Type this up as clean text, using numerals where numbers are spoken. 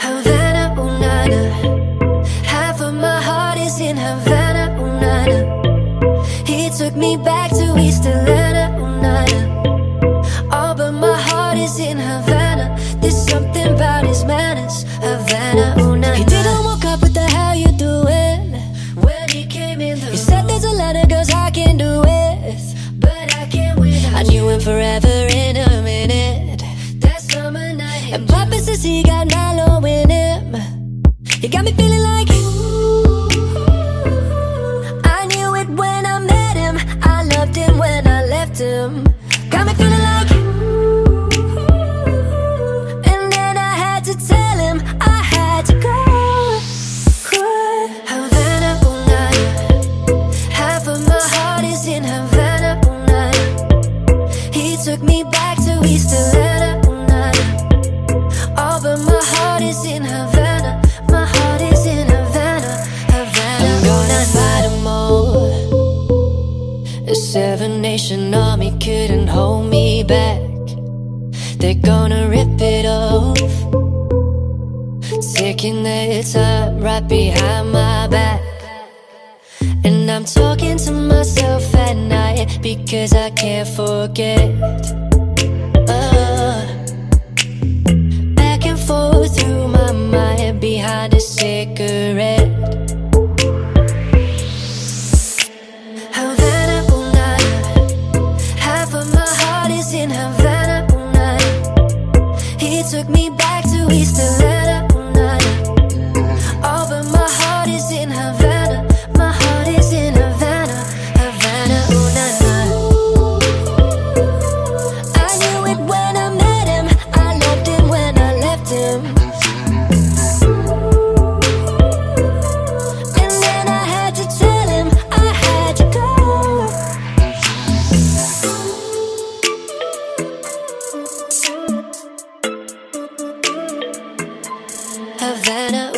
Havana, ooh, na, na. Half of my heart is in Havana, ooh, na, na. He took me back to East Atlanta, ooh, na, na. Oh, but my heart is in Havana. There's something about his manners. Havana, ooh, na, na. He didn't walk up, what the hell you doing? When he came in the room, he said there's a lot of girls I can do with, but I can't win. I knew him forever in a minute. That summer night, and Papa says he got Nalo in him. He got me feeling like I knew it when I met him. I loved him when I left him. Got me feeling like and then I had to tell him I had to go. Havana, ooh, na, na. Half of my heart is in Havana, ooh, na, na. He took me back to East Atlanta, ooh, na, na. Oh, but my heart is in Havana. My heart is in Havana, Havana. I'm gonna fight them all. The Seven Nation Army couldn't hold me back. They're gonna rip it off, taking their time right behind my back. And I'm talking to myself at night because I can't forget. Back and forth through my mind behind a cigarette. Havana, ooh, na, na. Half of my heart is in Havana, ooh, na, na. He took me back to East Atlanta, ooh, na, na. Oh, but my heart is in Havana. My heart is in Havana, Havana, ooh, na, na. I knew it when I met him. I loved him when I left him. And then I had to tell him I had to go. Havana,